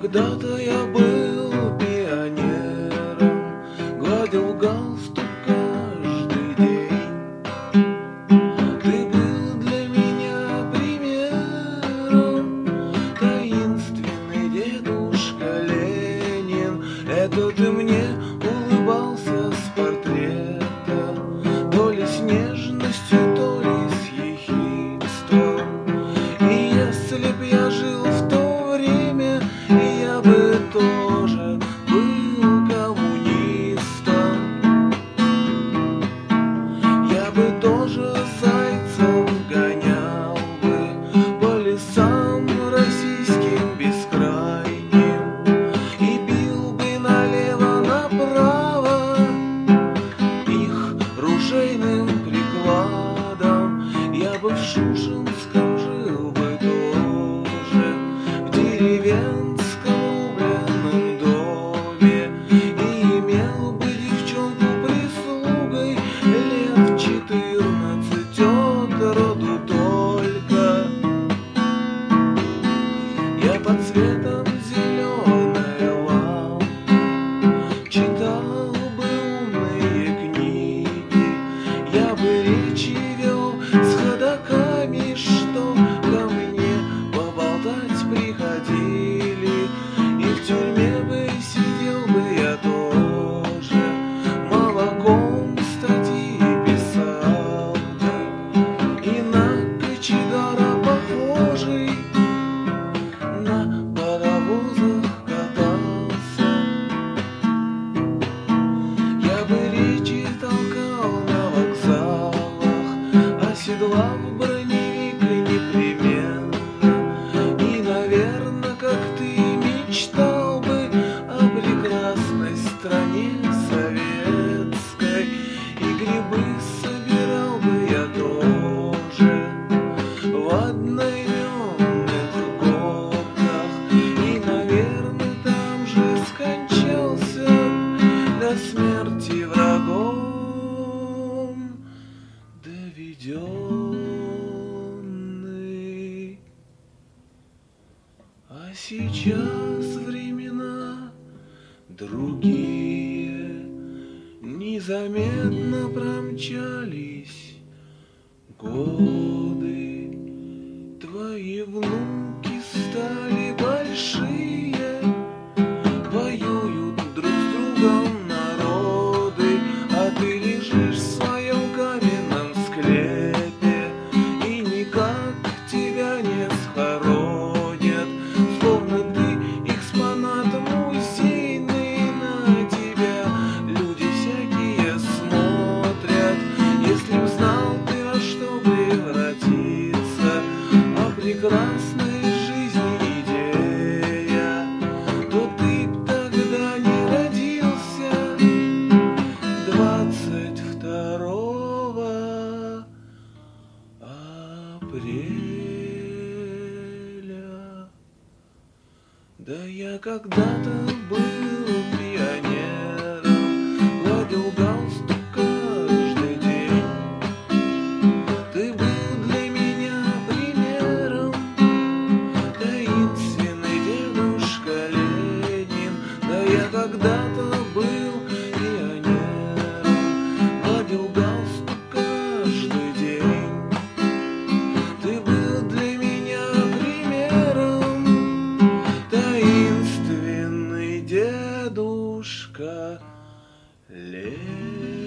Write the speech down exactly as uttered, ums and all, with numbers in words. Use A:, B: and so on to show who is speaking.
A: когда-то я был пионером, гладил галстук каждый день. Ты был для меня примером, таинственный дедушка Ленин. Это ты мне улыбался с портрета, то ли с нежностью, то ли с ехидством. И если б я жил в то время, я бы тоже был коммунистом. Я бы тоже зайцев гонял бы по лесам российским бескрайним и бил бы налево-направо их ружейным прикладом. Я бы в Шушинском жил бы тоже, в деревенском убранном доме, и имел бы девчонку прислугой лет четырнадцать от роду только. Я под цветом зеленой лампы читал бы умные книги, я бы речи вел с ходоками, что ко мне поболтать приходили, и в тюрьме бы сидел бы я тоже, молоком статьи писал бы, и на кочегара похожий на паровозах катался. Я бы речи толкал на вокзалах, оседлал броневик непременно, и, наверно, как ты, мечтал бы о прекрасной стране советской, и грибы собирал бы я тоже в одноименных горках, и, наверно, там же скончался до смерти врагом доведенный. А сейчас времена другие, незаметно промчались годы, твои внуки стали большие, воюют друг с другом народы, а ты лежишь в своем каменном склепе, и никак тебя не схоронят, словно ты экспонат музейный, на тебя люди всякие смотрят. Если б знал ты, во что превратиться, а прекрасной жизни идея, то ты б тогда не родился двадцать второго апреля. Да я когда-то был пионером, гладил галстук каждый день. Ты был для меня примером, таинственный дедушка Ленин. Да я когда-то был пионером, гладил галстук каждый день. Ты был для меня примером, таинственный дедушка Ленин.